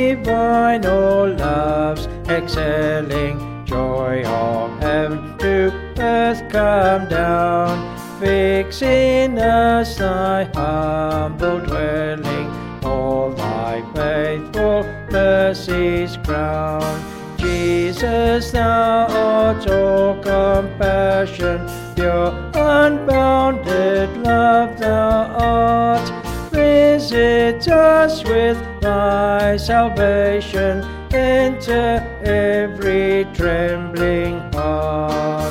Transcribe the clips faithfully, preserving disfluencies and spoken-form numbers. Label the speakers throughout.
Speaker 1: divine, all loves excelling, joy of heaven to earth come down. Fix in us thy humble dwelling, all thy faithful mercies crown. Jesus, thou art all compassion, pure unbounded love thou art. Visit us with thy salvation, enter every trembling heart.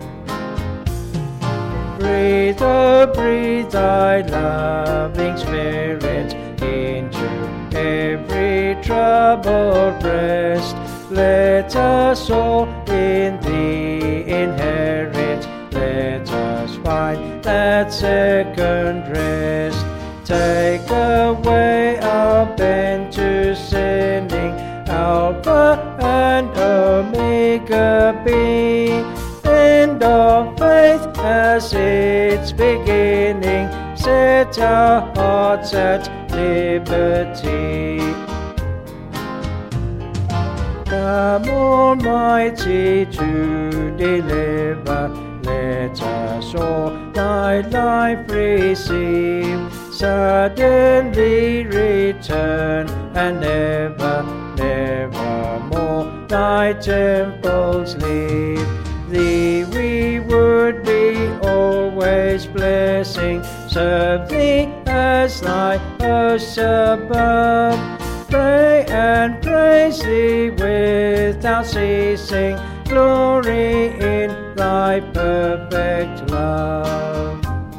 Speaker 1: Breathe, oh breathe thy loving spirit into every troubled breast. Let us all in thee inherit, let us find that second rest. Take away our bent to sinning, Alpha and Omega be. End of faith as its beginning, set our hearts at liberty. Come, Almighty, to deliver, let us all thy life receive. Suddenly return, and never, never more thy temples leave. Thee we would be always blessing, serve thee as thy hosts above. Pray and praise thee without ceasing, glory in thy perfect love.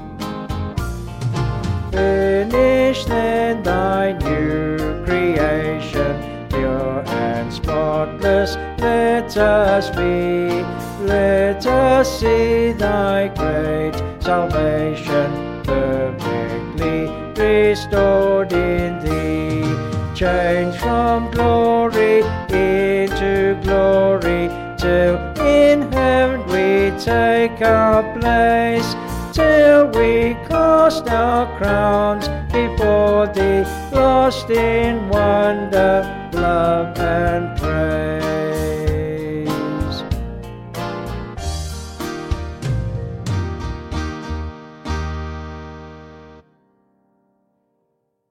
Speaker 1: Finish then thy new creation, pure and spotless let us be. Let us see thy great salvation, perfectly restored in thee. Change from glory into glory, till in heaven we take our place, till we cast our crowns before thee, lost in wonder, love and praise.